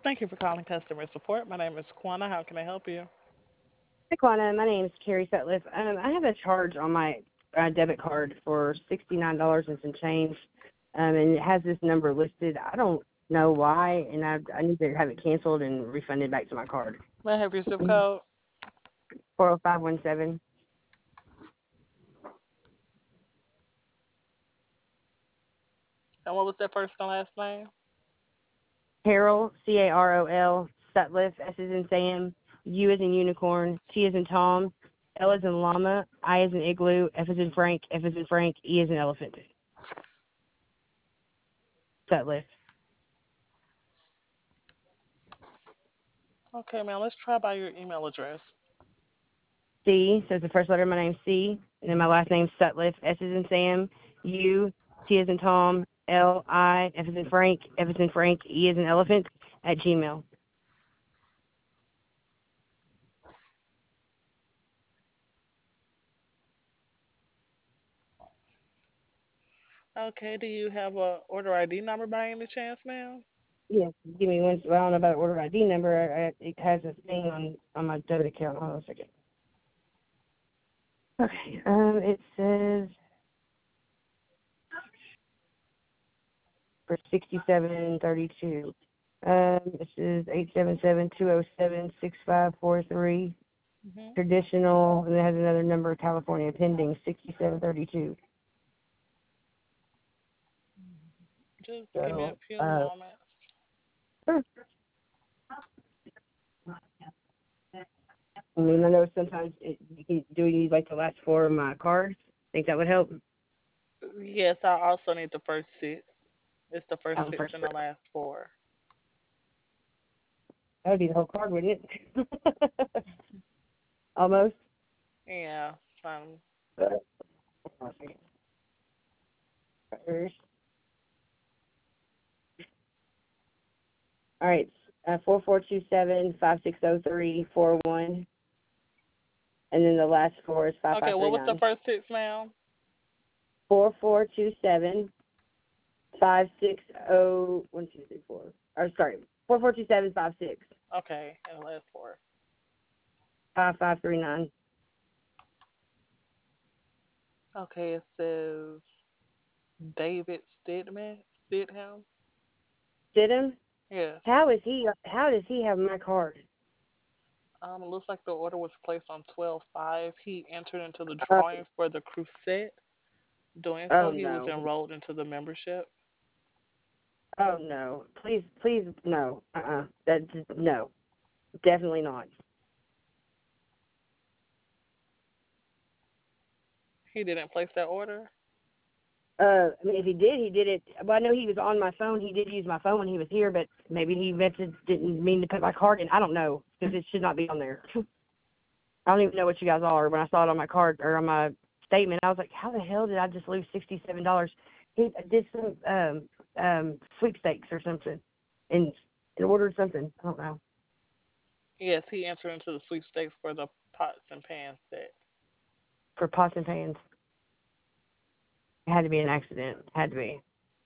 Thank you for calling customer support. My name is Quana. How can I help you? Hi, Quana. My name is Carrie Sutliff. I have a charge on my debit card for $69 and some change, and it has this number listed. I don't know why, and I need to have it canceled and refunded back to my card. May I have your zip code? 40517. And what was that first and last name? Carol, Carol, Sutliff, S as in Sam, U as in unicorn, T as in Tom, L as in llama, I as in igloo, F as in Frank, F as in Frank, E as in elephant. Sutliff. Okay, man, let's try by your email address. C, so it's the first letter of my name, C, and then my last name, Sutliff, S as in Sam, U, T as in Tom, L, I, F as in Frank, F as in Frank, E as in elephant, at Gmail. Okay, do you have a order ID number by any chance, ma'am? Yes, give me one, well, I don't know about the order ID number. It has a thing on my debit account. Hold on a second. Okay, it says for 6732. This is 877-207-6543. Hmm. Traditional, and it has another number, California, pending 6732. Just give me a So, few moments. sure. I mean, I know sometimes do you need like the last four of my cards? Think that would help? Yes, I also need the first six. It's the first First, six and the last four. that would be the whole card, wouldn't it? Almost. Yeah, some. First. All right, 4427-560341, and then the last four is Okay, what was the 5539. first six, ma'am? 4427 560 1 2 3 4. Or sorry, 442756 Okay, and the last four. 5539. Okay, it says David Stidman. Stidham. Stidham? Yes. How does he have my card? It looks like the order was placed on 12/5. He entered into the Uh, drawing for the Crusade. Doing so, oh he was no. enrolled into the membership. Oh no. Please no. That's no. Definitely not. He didn't place that order. I mean, if he did it. Well, I know he was on my phone. He did use my phone when he was here, but maybe he didn't mean to put my card in. I don't know because it should not be on there. I don't even know what you guys are. When I saw it on my card or on my statement, I was like, how the hell did I just lose $67? He did some sweepstakes or something, and ordered something. I don't know. Yes, he entered into the sweepstakes for the pots and pans set. For pots and pans. It had to be an accident. It had to be.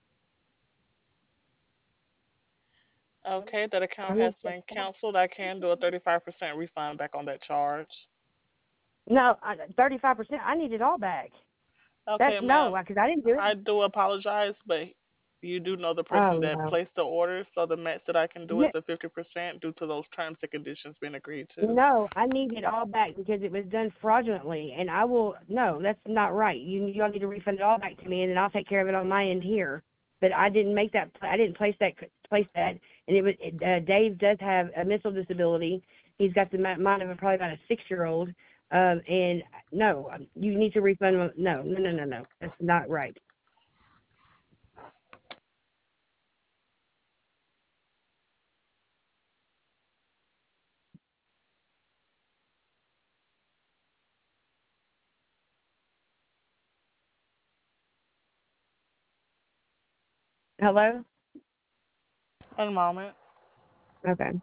Okay, that I account mean, has been canceled. I can do a 35% refund back on that charge. no, 35%. I need it all back. That's Okay, no, ma'am. because I didn't do it. I do apologize, but you do know the person Oh that no. placed the order, so the max that I can do Yeah, is the 50% due to those terms and conditions being agreed to. no, I need it all back because it was done fraudulently, and I will. No, that's not right. Y'all need to refund it all back to me, and then I'll take care of it on my end here. But I didn't make that. I didn't place that, and it was. Dave does have a mental disability. He's got the mind of probably about a 6-year-old. And no, you need to refund. No, no, no, no, no. That's not right. Hello. One moment. Okay.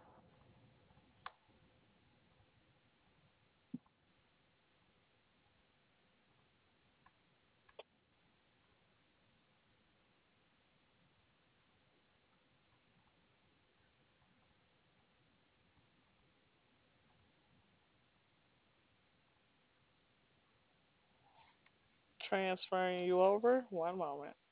Transferring you over. One moment.